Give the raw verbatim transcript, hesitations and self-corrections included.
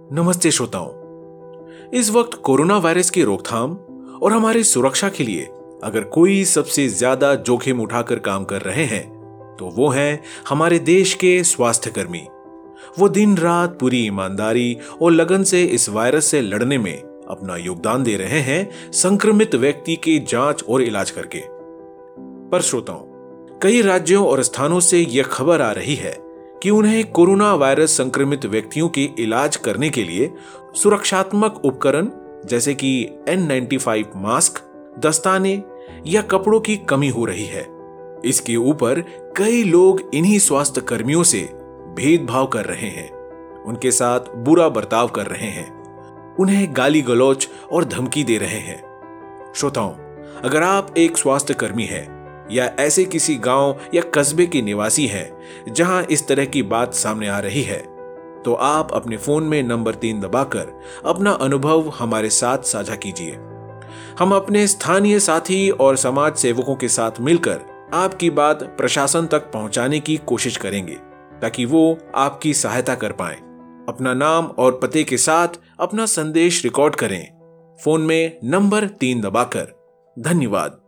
नमस्ते श्रोताओं। इस वक्त कोरोना वायरस की रोकथाम और हमारी सुरक्षा के लिए अगर कोई सबसे ज्यादा जोखिम उठाकर काम कर रहे हैं तो वो हैं हमारे देश के स्वास्थ्य कर्मी। वो दिन रात पूरी ईमानदारी और लगन से इस वायरस से लड़ने में अपना योगदान दे रहे हैं, संक्रमित व्यक्ति की जांच और इलाज करके। पर श्रोताओं, कई राज्यों और स्थानों से यह खबर आ रही है कि उन्हें कोरोना वायरस संक्रमित व्यक्तियों के इलाज करने के लिए सुरक्षात्मक उपकरण जैसे कि एन नाइंटी फाइव मास्क, दस्ताने या कपड़ों की कमी हो रही है। इसके ऊपर कई लोग इन्हीं स्वास्थ्य कर्मियों से भेदभाव कर रहे हैं, उनके साथ बुरा बर्ताव कर रहे हैं, उन्हें गाली गलौज और धमकी दे रहे हैं। श्रोताओं, अगर आप एक स्वास्थ्य कर्मी हैं या ऐसे किसी गांव या कस्बे के निवासी हैं जहां इस तरह की बात सामने आ रही है, तो आप अपने फोन में नंबर तीन दबाकर अपना अनुभव हमारे साथ साझा कीजिए। हम अपने स्थानीय साथी और समाज सेवकों के साथ मिलकर आपकी बात प्रशासन तक पहुंचाने की कोशिश करेंगे ताकि वो आपकी सहायता कर पाएं। अपना नाम और पते के साथ अपना संदेश रिकॉर्ड करें, फोन में नंबर तीन दबाकर। धन्यवाद।